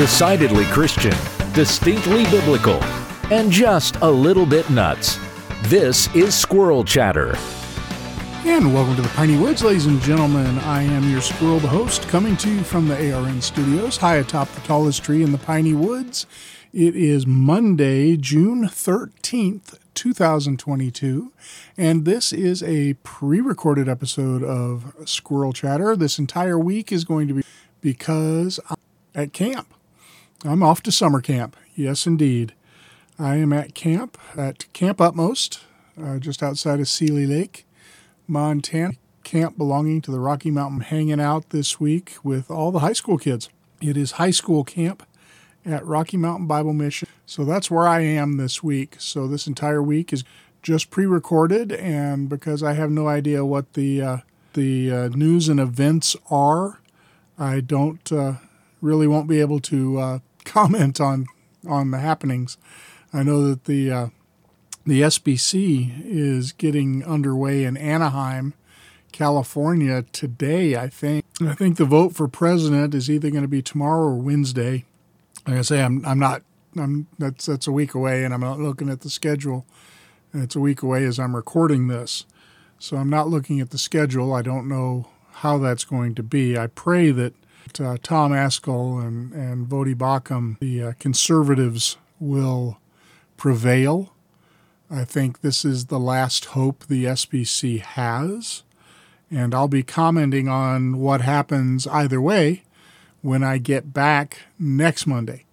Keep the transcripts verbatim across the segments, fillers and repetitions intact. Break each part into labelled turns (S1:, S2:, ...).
S1: Decidedly Christian, distinctly biblical, and just a little bit nuts. This is Squirrel Chatter.
S2: And welcome to the Piney Woods, ladies and gentlemen. I am your squirrel, the host, coming to you from the A R N studios, high atop the tallest tree in the Piney Woods. It is Monday, June thirteenth, twenty twenty-two, and this is a pre-recorded episode of Squirrel Chatter. This entire week is going to be because I'm at camp. I'm off to summer camp. Yes, indeed. I am at camp, at Camp Utmost, uh, just outside of Seeley Lake, Montana. Camp belonging to the Rocky Mountain, hanging out this week with all the high school kids. It is high school camp at Rocky Mountain Bible Mission. So that's where I am this week. So this entire week is just pre-recorded, and because I have no idea what the uh, the uh, news and events are, I don't uh, really won't be able to uh, comment on on the happenings. I know that the uh, the S B C is getting underway in Anaheim, California today, I think. I think the vote for president is either going to be tomorrow or Wednesday. Like I say, I'm I'm not I'm that's that's a week away, and I'm not looking at the schedule. And it's a week away as I'm recording this, so I'm not looking at the schedule. I don't know how that's going to be. I pray that uh, Tom Ascol and and Vodi Bakum, the uh, conservatives, will prevail. I think this is the last hope the S B C has, and I'll be commenting on what happens either way when I get back next Monday.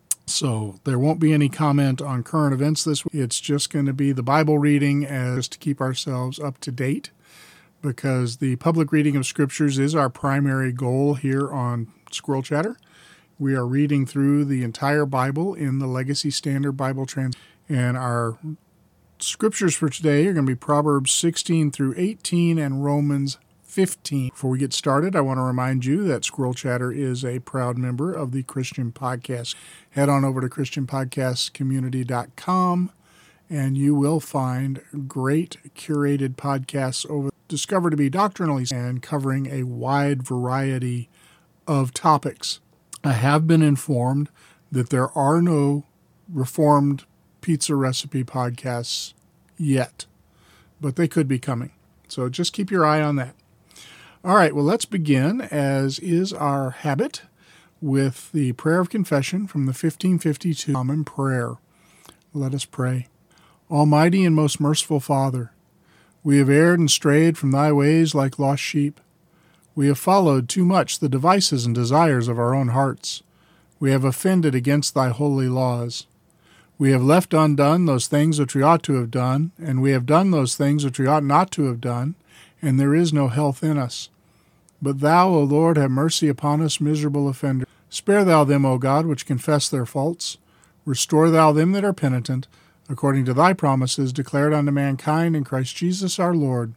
S2: So there won't be any comment on current events this week. It's just going to be the Bible reading as to keep ourselves up to date, because the public reading of scriptures is our primary goal here on Squirrel Chatter. We are reading through the entire Bible in the Legacy Standard Bible Translation, and our scriptures for today are going to be Proverbs sixteen through eighteen and Romans fifteen. Before we get started, I want to remind you that Squirrel Chatter is a proud member of the Christian Podcast. Head on over to christian podcast community dot com, and you will find great curated podcasts over discovered to be doctrinally and covering a wide variety of topics. I have been informed that there are no Reformed pizza recipe podcasts yet, but they could be coming. So just keep your eye on that. All right, well, let's begin, as is our habit, with the prayer of confession from the fifteen fifty-two Common Prayer. Let us pray. Almighty and most merciful Father, we have erred and strayed from thy ways like lost sheep. We have followed too much the devices and desires of our own hearts. We have offended against thy holy laws. We have left undone those things which we ought to have done, and we have done those things which we ought not to have done, and there is no health in us. But thou, O Lord, have mercy upon us, miserable offenders. Spare thou them, O God, which confess their faults. Restore thou them that are penitent, according to thy promises declared unto mankind in Christ Jesus our Lord.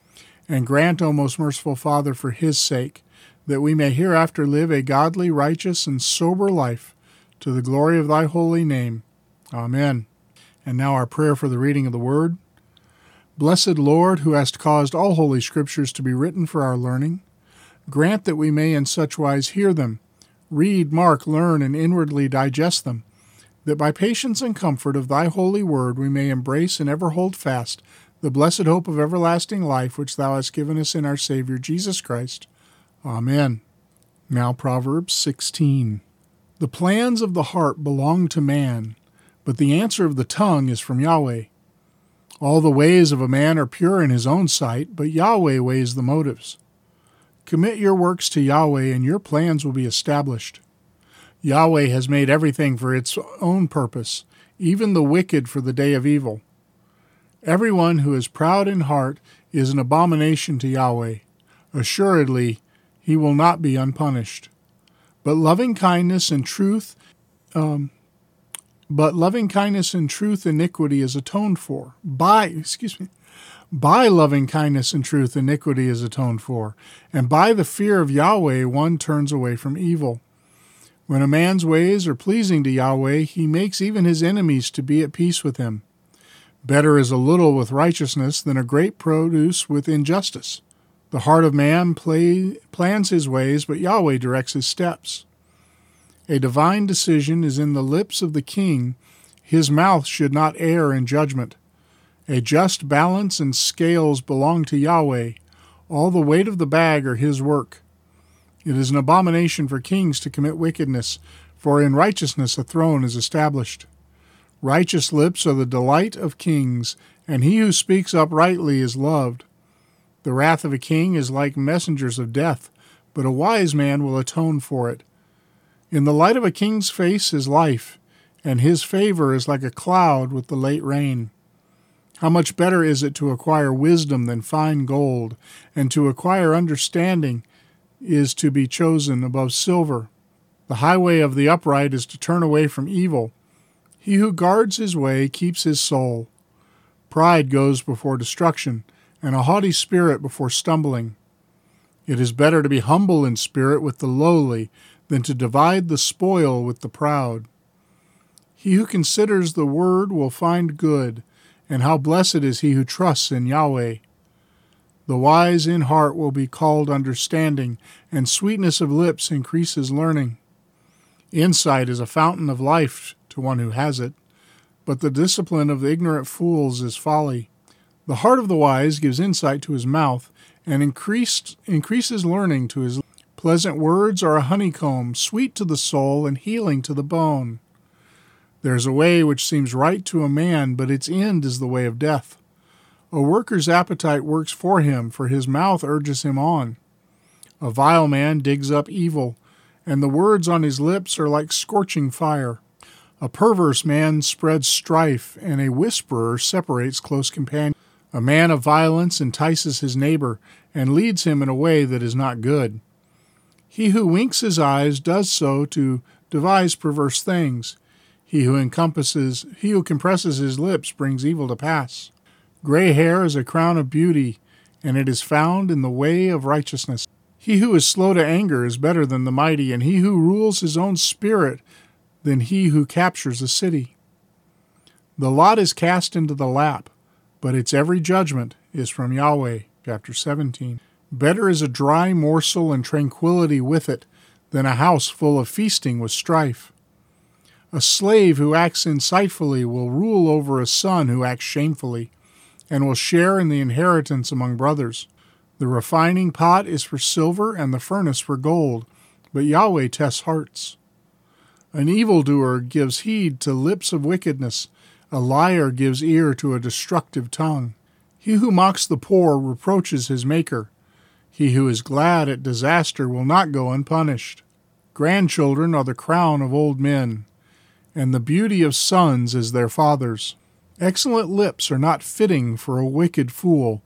S2: And grant, O most merciful Father, for his sake, that we may hereafter live a godly, righteous, and sober life, to the glory of thy holy name. Amen. And now our prayer for the reading of the Word. Blessed Lord, who hast caused all holy scriptures to be written for our learning, grant that we may in such wise hear them, read, mark, learn, and inwardly digest them, that by patience and comfort of thy holy word we may embrace and ever hold fast the blessed hope of everlasting life which thou hast given us in our Savior Jesus Christ. Amen. Now Proverbs sixteen. The plans of the heart belong to man, but the answer of the tongue is from Yahweh. All the ways of a man are pure in his own sight, but Yahweh weighs the motives. Commit your works to Yahweh, and your plans will be established. Yahweh has made everything for its own purpose, even the wicked for the day of evil. Everyone who is proud in heart is an abomination to Yahweh. Assuredly, he will not be unpunished. But loving kindness and truth, um, but loving kindness and truth, iniquity is atoned for. By, excuse me, by loving kindness and truth, iniquity is atoned for, and by the fear of Yahweh one turns away from evil. When a man's ways are pleasing to Yahweh, he makes even his enemies to be at peace with him. Better is a little with righteousness than a great produce with injustice. The heart of man play, plans his ways, but Yahweh directs his steps. A divine decision is in the lips of the king. His mouth should not err in judgment. A just balance and scales belong to Yahweh. All the weight of the bag are his work. It is an abomination for kings to commit wickedness, for in righteousness a throne is established. Righteous lips are the delight of kings, and he who speaks uprightly is loved. The wrath of a king is like messengers of death, but a wise man will atone for it. In the light of a king's face is life, and his favor is like a cloud with the late rain. How much better is it to acquire wisdom than fine gold, and to acquire understanding is to be chosen above silver. The highway of the upright is to turn away from evil. He who guards his way keeps his soul. Pride goes before destruction, and a haughty spirit before stumbling. It is better to be humble in spirit with the lowly than to divide the spoil with the proud. He who considers the word will find good, and how blessed is he who trusts in Yahweh. The wise in heart will be called understanding, and sweetness of lips increases learning. Insight is a fountain of life to one who has it, but the discipline of the ignorant fools is folly. The heart of the wise gives insight to his mouth, and increased, increases learning to his lips. Pleasant words are a honeycomb, sweet to the soul and healing to the bone. There is a way which seems right to a man, but its end is the way of death. A worker's appetite works for him, for his mouth urges him on. A vile man digs up evil, and the words on his lips are like scorching fire. A perverse man spreads strife, and a whisperer separates close companions. A man of violence entices his neighbor, and leads him in a way that is not good. He who winks his eyes does so to devise perverse things. He who encompasses, he who compresses his lips brings evil to pass. Gray hair is a crown of beauty, and it is found in the way of righteousness. He who is slow to anger is better than the mighty, and he who rules his own spirit than he who captures a city. The lot is cast into the lap, but its every judgment is from Yahweh. Chapter seventeen. Better is a dry morsel and tranquility with it than a house full of feasting with strife. A slave who acts insightfully will rule over a son who acts shamefully, and will share in the inheritance among brothers. The refining pot is for silver and the furnace for gold, but Yahweh tests hearts. An evildoer gives heed to lips of wickedness. A liar gives ear to a destructive tongue. He who mocks the poor reproaches his maker. He who is glad at disaster will not go unpunished. Grandchildren are the crown of old men, and the beauty of sons is their fathers. Excellent lips are not fitting for a wicked fool.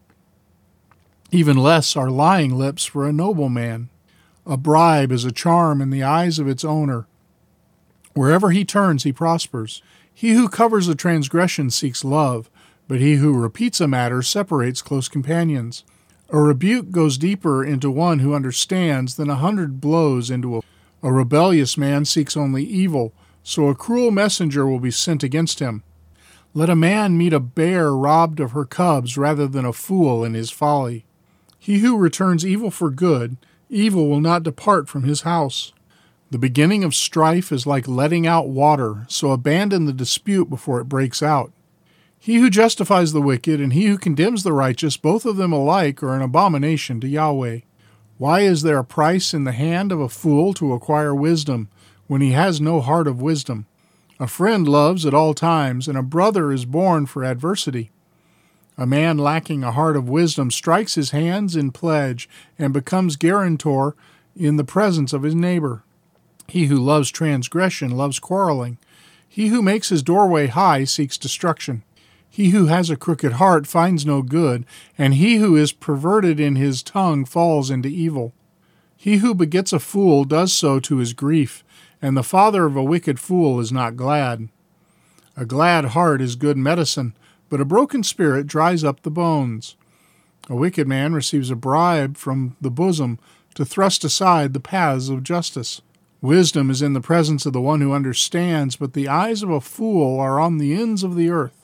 S2: Even less are lying lips for a noble man. A bribe is a charm in the eyes of its owner. Wherever he turns, he prospers. He who covers a transgression seeks love, but he who repeats a matter separates close companions. A rebuke goes deeper into one who understands than a hundred blows into a... A rebellious man seeks only evil, so a cruel messenger will be sent against him. Let a man meet a bear robbed of her cubs rather than a fool in his folly. He who returns evil for good, evil will not depart from his house. The beginning of strife is like letting out water, so abandon the dispute before it breaks out. He who justifies the wicked and he who condemns the righteous, both of them alike, are an abomination to Yahweh. Why is there a price in the hand of a fool to acquire wisdom, when he has no heart of wisdom? A friend loves at all times, and a brother is born for adversity. A man lacking a heart of wisdom strikes his hands in pledge and becomes guarantor in the presence of his neighbor. He who loves transgression loves quarreling. He who makes his doorway high seeks destruction. He who has a crooked heart finds no good, and he who is perverted in his tongue falls into evil. He who begets a fool does so to his grief, and the father of a wicked fool is not glad. A glad heart is good medicine, but a broken spirit dries up the bones. A wicked man receives a bribe from the bosom to thrust aside the paths of justice. Wisdom is in the presence of the one who understands, but the eyes of a fool are on the ends of the earth.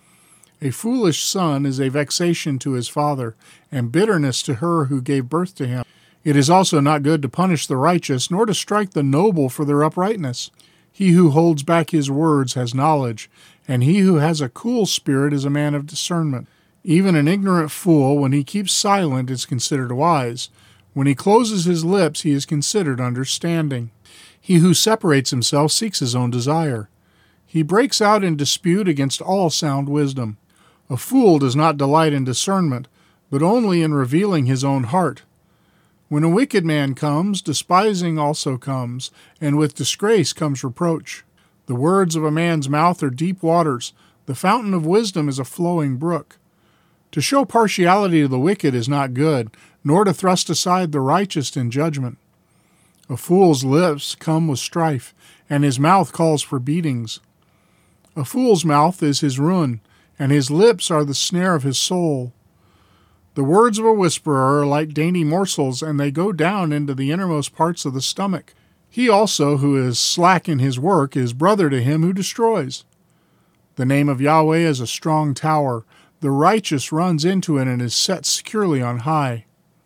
S2: A foolish son is a vexation to his father, and bitterness to her who gave birth to him. It is also not good to punish the righteous, nor to strike the noble for their uprightness. He who holds back his words has knowledge, and he who has a cool spirit is a man of discernment. Even an ignorant fool, when he keeps silent, is considered wise. When he closes his lips, he is considered understanding. He who separates himself seeks his own desire. He breaks out in dispute against all sound wisdom. A fool does not delight in discernment, but only in revealing his own heart. When a wicked man comes, despising also comes, and with disgrace comes reproach. The words of a man's mouth are deep waters. The fountain of wisdom is a flowing brook. To show partiality to the wicked is not good, nor to thrust aside the righteous in judgment. A fool's lips come with strife, and his mouth calls for beatings. A fool's mouth is his ruin, and his lips are the snare of his soul. The words of a whisperer are like dainty morsels, and they go down into the innermost parts of the stomach. He also who is slack in his work is brother to him who destroys. The name of Yahweh is a strong tower. The righteous runs into it and is set securely on high.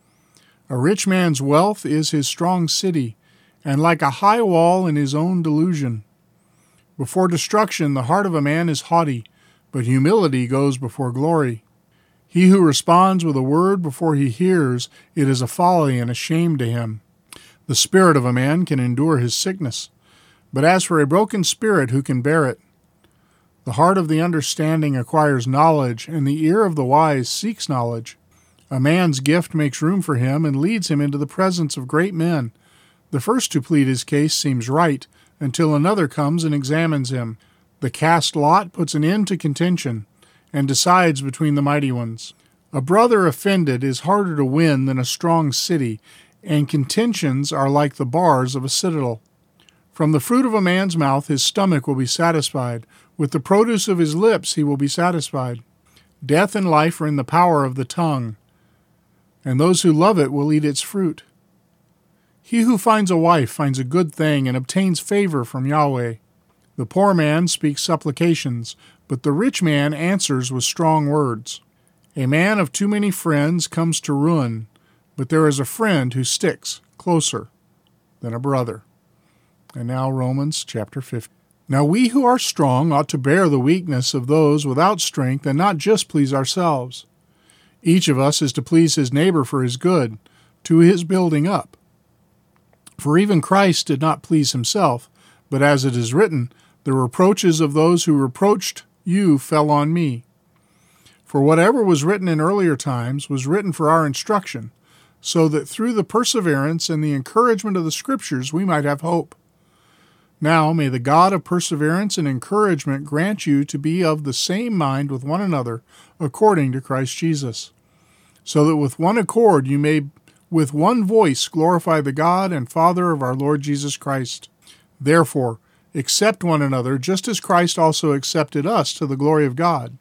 S2: A rich man's wealth is his strong city, and like a high wall in his own delusion. Before destruction the heart of a man is haughty, but humility goes before glory. He who responds with a word before he hears, it is a folly and a shame to him. The spirit of a man can endure his sickness, but as for a broken spirit, who can bear it? The heart of the understanding acquires knowledge, and the ear of the wise seeks knowledge. A man's gift makes room for him and leads him into the presence of great men. The first to plead his case seems right, until another comes and examines him. The cast lot puts an end to contention, and decides between the mighty ones. A brother offended is harder to win than a strong city, and contentions are like the bars of a citadel. From the fruit of a man's mouth his stomach will be satisfied. With the produce of his lips he will be satisfied. Death and life are in the power of the tongue, and those who love it will eat its fruit. He who finds a wife finds a good thing and obtains favor from Yahweh. The poor man speaks supplications, but the rich man answers with strong words. A man of too many friends comes to ruin, but there is a friend who sticks closer than a brother. And now Romans chapter fifteen. Now we who are strong ought to bear the weakness of those without strength and not just please ourselves. Each of us is to please his neighbor for his good, to his building up. For even Christ did not please himself, but as it is written, the reproaches of those who reproached you fell on me. For whatever was written in earlier times was written for our instruction, so that through the perseverance and the encouragement of the Scriptures we might have hope. Now may the God of perseverance and encouragement grant you to be of the same mind with one another according to Christ Jesus, so that with one accord you may with one voice glorify the God and Father of our Lord Jesus Christ. Therefore, accept one another, just as Christ also accepted us to the glory of God.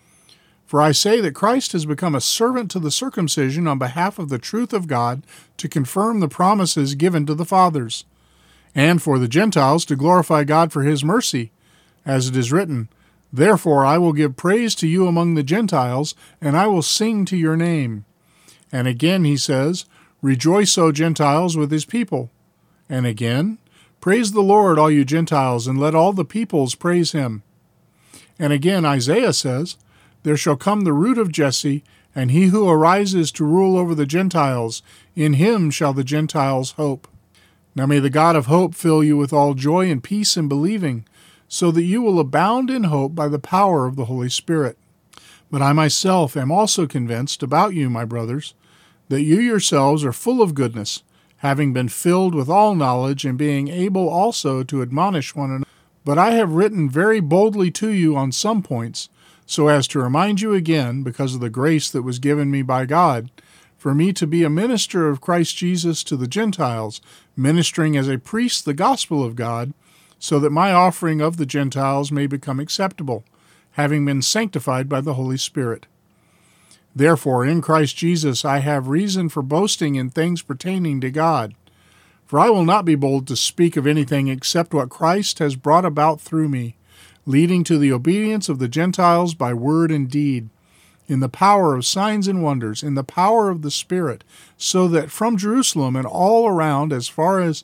S2: For I say that Christ has become a servant to the circumcision on behalf of the truth of God to confirm the promises given to the fathers, and for the Gentiles to glorify God for his mercy, as it is written, Therefore I will give praise to you among the Gentiles, and I will sing to your name. And again he says, Rejoice, O Gentiles, with his people. And again, Praise the Lord, all you Gentiles, and let all the peoples praise him. And again Isaiah says, There shall come the root of Jesse, and he who arises to rule over the Gentiles. In him shall the Gentiles hope. Now may the God of hope fill you with all joy and peace in believing, so that you will abound in hope by the power of the Holy Spirit. But I myself am also convinced about you, my brothers, that you yourselves are full of goodness, having been filled with all knowledge, and being able also to admonish one another. But I have written very boldly to you on some points, so as to remind you again, because of the grace that was given me by God, for me to be a minister of Christ Jesus to the Gentiles, ministering as a priest the gospel of God, so that my offering of the Gentiles may become acceptable, having been sanctified by the Holy Spirit. Therefore, in Christ Jesus I have reason for boasting in things pertaining to God. For I will not be bold to speak of anything except what Christ has brought about through me, leading to the obedience of the Gentiles by word and deed, in the power of signs and wonders, in the power of the Spirit, so that from Jerusalem and all around, as far as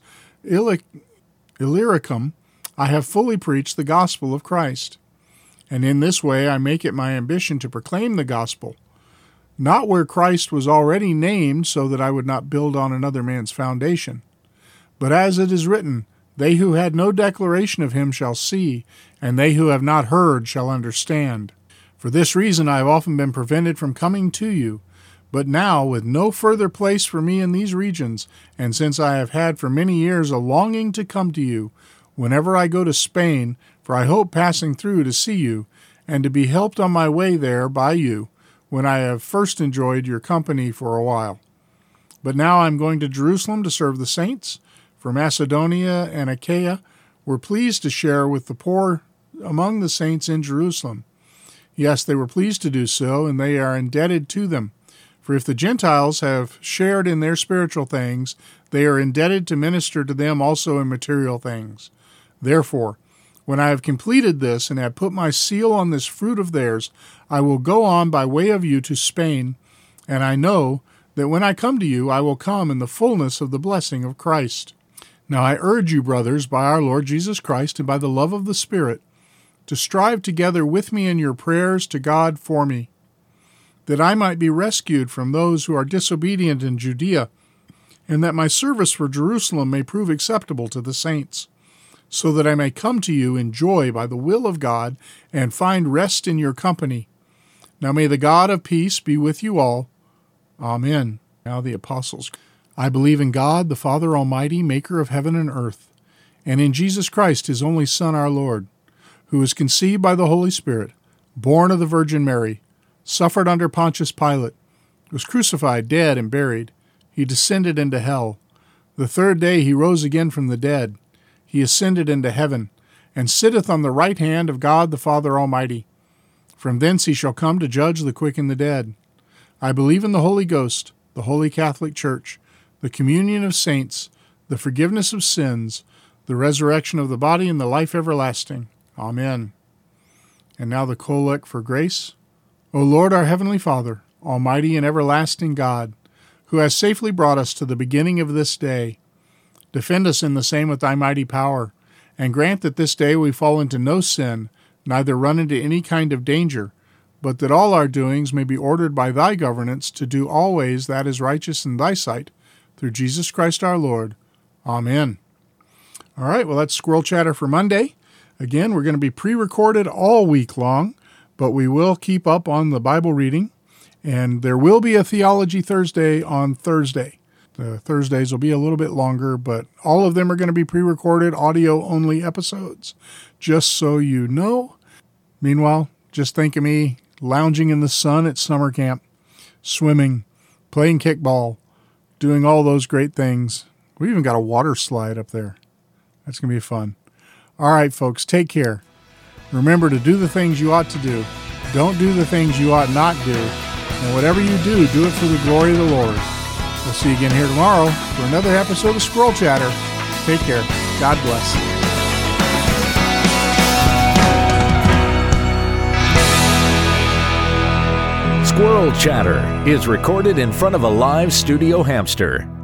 S2: Illyricum, I have fully preached the gospel of Christ. And in this way I make it my ambition to proclaim the gospel, not where Christ was already named, so that I would not build on another man's foundation. But as it is written, they who had no declaration of him shall see, and they who have not heard shall understand. For this reason I have often been prevented from coming to you, but now, with no further place for me in these regions, and since I have had for many years a longing to come to you, whenever I go to Spain, for I hope passing through to see you, and to be helped on my way there by you, when I have first enjoyed your company for a while. But now I am going to Jerusalem to serve the saints, for Macedonia and Achaia were pleased to share with the poor among the saints in Jerusalem. Yes, they were pleased to do so, and they are indebted to them. For if the Gentiles have shared in their spiritual things, they are indebted to minister to them also in material things. Therefore, when I have completed this and have put my seal on this fruit of theirs, I will go on by way of you to Spain, and I know that when I come to you, I will come in the fullness of the blessing of Christ. Now I urge you, brothers, by our Lord Jesus Christ and by the love of the Spirit, to strive together with me in your prayers to God for me, that I might be rescued from those who are disobedient in Judea, and that my service for Jerusalem may prove acceptable to the saints, so that I may come to you in joy by the will of God and find rest in your company. Now may the God of peace be with you all. Amen. Now the apostles. I believe in God, the Father Almighty, maker of heaven and earth, and in Jesus Christ, his only Son, our Lord, who was conceived by the Holy Spirit, born of the Virgin Mary, suffered under Pontius Pilate, was crucified, dead, and buried. He descended into hell. The third day he rose again from the dead. He ascended into heaven, and sitteth on the right hand of God the Father Almighty. From thence he shall come to judge the quick and the dead. I believe in the Holy Ghost, the Holy Catholic Church, the communion of saints, the forgiveness of sins, the resurrection of the body, and the life everlasting. Amen. And now the collect for grace. O Lord, our heavenly Father, almighty and everlasting God, who has safely brought us to the beginning of this day, defend us in the same with thy mighty power, and grant that this day we fall into no sin, neither run into any kind of danger, but that all our doings may be ordered by thy governance to do always that is righteous in thy sight, through Jesus Christ our Lord. Amen. All right, well, that's Squirrel Chatter for Monday. Again, we're going to be pre-recorded all week long, but we will keep up on the Bible reading, and there will be a Theology Thursday on Thursday. The Thursdays will be a little bit longer, but all of them are going to be pre-recorded, audio-only episodes, just so you know. Meanwhile, just think of me lounging in the sun at summer camp, swimming, playing kickball, doing all those great things. We even got a water slide up there. That's going to be fun. All right, folks, take care. Remember to do the things you ought to do. Don't do the things you ought not do. And whatever you do, do it for the glory of the Lord. We'll see you again here tomorrow for another episode of Squirrel Chatter. Take care. God bless.
S1: Squirrel Chatter is recorded in front of a live studio hamster.